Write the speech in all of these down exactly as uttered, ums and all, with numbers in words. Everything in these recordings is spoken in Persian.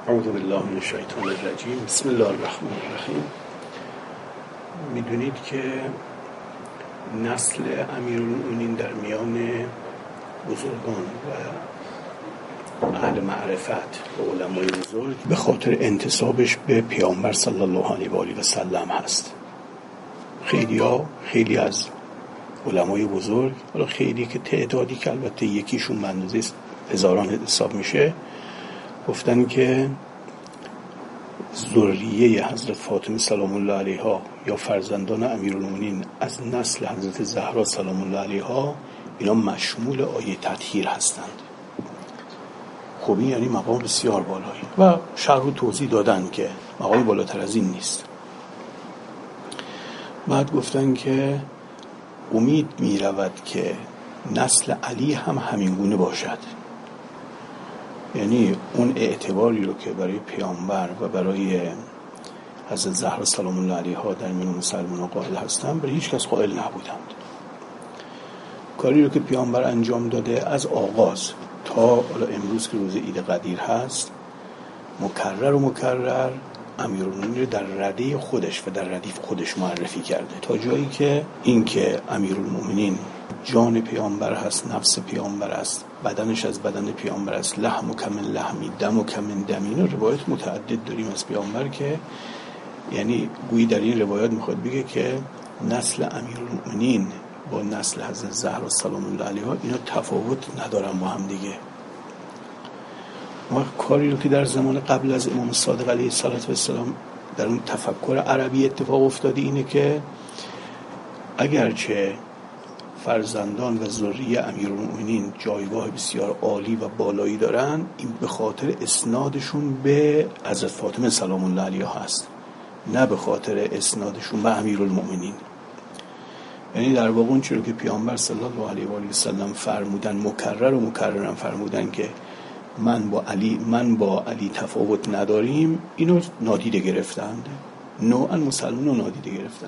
اعوذ بالله من الشیطان الرجیم. بسم الله الرحمن الرحیم. میدونید که نسل امیرالمومنین در میان بزرگان و اهل معرفت و علمای بزرگ به خاطر انتسابش به پیامبر صلی الله علیه و آله و سلم هست. خیلی ها خیلی از علمای بزرگ، حالا خیلی که تعدادی که البته یکیشون به اندازه هزاران حساب میشه، گفتن که ذریه حضرت فاطمه سلام الله علیها یا فرزندان امیرالمومنین از نسل حضرت زهرا سلام الله علیها اینا مشمول آیه تطهیر هستند. خب این یعنی مقام بسیار بالایی و شرح و توضیح دادن که مقام بالاتر از این نیست. بعد گفتن که امید می رود که نسل علی هم همین گونه باشد، یعنی اون اعتباری رو که برای پیامبر و برای حضرت زهرا سلام الله علیها در میان مسلمانان قائل هستند برای هیچ کس قائل نبودند. کاری رو که پیامبر انجام داده از آغاز تا حالا امروز که روز عید قدیر هست، مکرر و مکرر امیرالمومنین رو در رده خودش و در ردیف خودش معرفی کرده، تا جایی که این که امیرالمومنین جان پیامبر هست، نفس پیامبر است، بدنش از بدن پیامبر است، لحم و کمن لحمی، دم و کمن دمی. و روایت متعدد داریم از پیامبر که یعنی گویی در این روایات میخواد بگه که نسل امیرالمومنین با نسل حضرت زهرا سلام الله علیها اینا تفاوت ندارن با هم دیگه. ما کاری رو که در زمان قبل از امام صادق علیه السلام در اون تفکر عربی اتفاق افتاده اینه که اگرچه فرزندان و ذریه امیرالمومنین جایگاه بسیار عالی و بالایی دارن، این به خاطر اسنادشون به حضرت فاطمه سلام الله علیها هست، نه به خاطر اسنادشون به امیرالمومنین. یعنی در واقع اون چیزی که پیامبر صلی الله علیه و آله و سلم فرمودن، مکرر و مکررن فرمودن که من با علی من با علی تفاوت نداریم، اینو نادیده گرفتند، نوعا مسلمان نادیده گرفتن.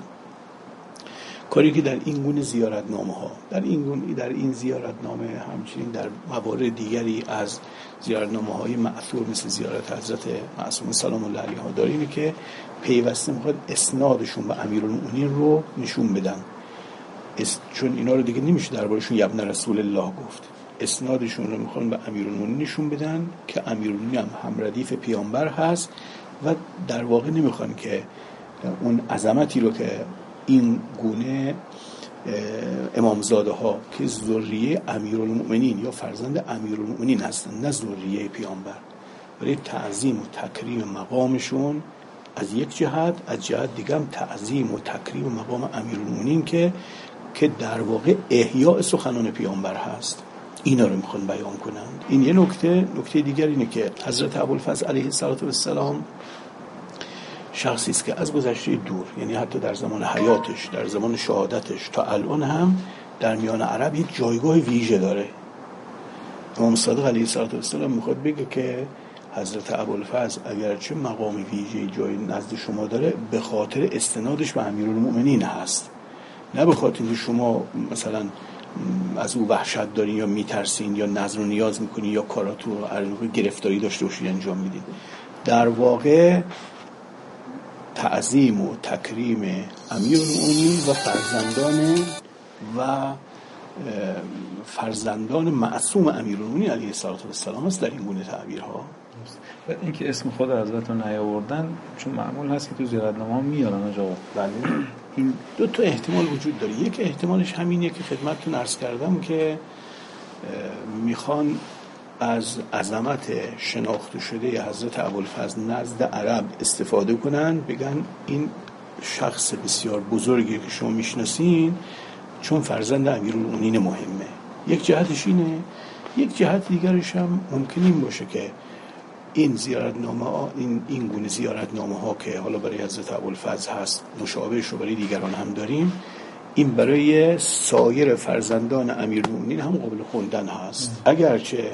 کاری که در این گونه زیارتنامه ها در این گونه در این زیارتنامه همچنین در موارد دیگری از زیارتنامه های مأثور مثل زیارت حضرت معصومه سلام الله علیها داریم که پیوسته میخواد اسنادشون به امیرالمومنین رو نشون بدن، چون اینا رو دیگه نمیشه دربارشون ابن رسول الله گفت. اسنادشون رو میخوان به امیرالمومنین نشون بدن که امیرالمومنین هم هم ردیف پیامبر هست و در واقع نمیخوان که اون عظمتی رو که این گونه امامزاده ها که ذریه امیرالمومنین یا فرزند امیرالمومنین هستن، نه ذریه پیامبر، برای تعظیم و تکریم مقامشون از یک جهت، از جهت دیگه هم تعظیم و تکریم مقام امیرالمومنین که که در واقع احیاء سخنان پیامبر هست، اینا رو میخوان بیان کنند. این یه نکته. نکته دیگر اینه که حضرت ابوالفضل علیه السلام شخصی است که از گذشته دور، یعنی حتی در زمان حیاتش، در زمان شهادتش تا الان هم در میان عرب یک جایگاه ویژه داره. امام صادق علیه السلام میخواد بگه که حضرت ابوالفضل اگرچه مقام ویژه جای نزد شما داره، به خاطر استنادش به امیرالمومنین هست، نه به خاطر اینکه شما مثلا از او وحشت دارین یا میترسین یا نظر و نیاز میکنین یا کاراتو رو گرفتاری داشته باشید انجام میدین. در واقع تعظیم و تکریم امیرالمومنین و فرزندان و فرزندان معصوم امیرالمومنین علیه السلام است در این گونه تعبیرها. و اینکه اسم خود حضرت رو نیاوردن چون معمول هست که تو زیارتنامه‌ها میارن آقا. بله، این دو تا احتمال وجود داره. یک احتمالش همینه که خدمتتون عرض کردم که میخوان از عظمت شناخته شده حضرت ابوالفضل نزد عرب استفاده کنن، بگن این شخص بسیار بزرگی که شما میشناسین چون فرزند امیرالمومنین مهمه. یک جهتش اینه. یک جهت دیگرش هم ممکن این باشه که این زیارتنامه ها این این گونه زیارتنامه ها که حالا برای حضرت ابوالفضل هست، مشابهش رو برای دیگران هم داریم، این برای سایر فرزندان امیرالمومنین هم قابل خوندن هست. اگرچه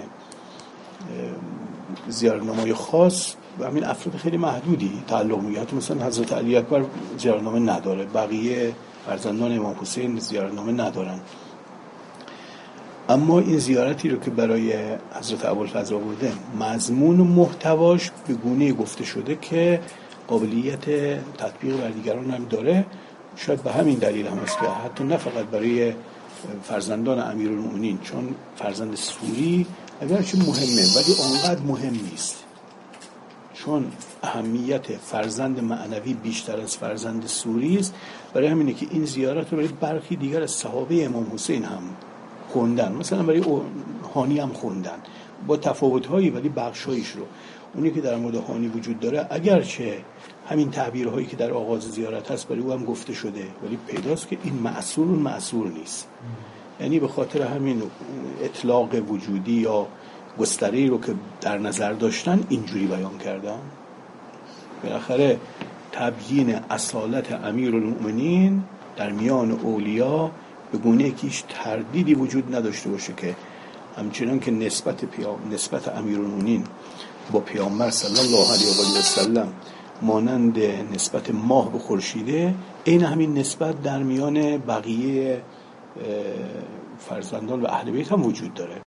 زیارتنامه خاص و همین افراد خیلی محدودی تعلق میگه، مثلا حضرت علی اکبر زیارتنامه نداره، بقیه فرزندان امام حسین زیارتنامه ندارن، اما این زیارتی رو که برای حضرت ابوالفضل آورده مضمون و محتواش به گونه گفته شده که قابلیت تطبیق بر دیگران هم داره. شاید به همین دلیل هم است که حتی نه فقط برای فرزندان امیرالمومنین، چون فرزند سوری اگرچه مهمه ولی آنقدر مهم نیست، چون اهمیت فرزند معنوی بیشتر از فرزند سوری است. برای همینه که این زیارت رو برای برخی دیگر از صحابه امام حسین هم خوندن، مثلا برای هانی هم خوندن با تفاوت‌هایی، ولی بخشایش رو اونی که در مورد هانی وجود داره اگرچه همین تعبیرهایی که در آغاز زیارت هست برای او هم گفته شده، ولی پیداست که این معصور اون معصور نیست. یعنی به خاطر همین اطلاق وجودی یا گستره‌ای رو که در نظر داشتن اینجوری بیان کردن. بالاخره تبیین اصالت امیرالمومنین در میان اولیا به گونه که هیچ تردیدی وجود نداشته باشه که همچنان که نسبت پیام نسبت امیرالمومنین با پیامبر صلی الله علیه و آله و سلم مانند نسبت ماه به خورشیده، این همین نسبت در میان بقیه فرزندان و اهل بیت هم وجود داره.